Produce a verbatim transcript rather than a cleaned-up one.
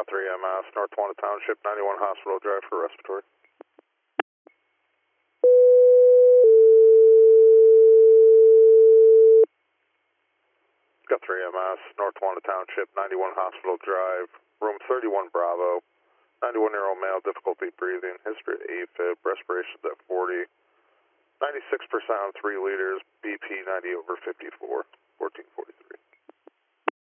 Got three M S, North Tawanda Township, ninety-one Hospital Drive for respiratory. Got three M S, North Tawanda Township, ninety-one Hospital Drive, room thirty-one Bravo, ninety-one-year-old male, difficulty breathing, history of AFib, respirations at forty, ninety-six percent on three liters, B P ninety over fifty-four, fourteen forty-three.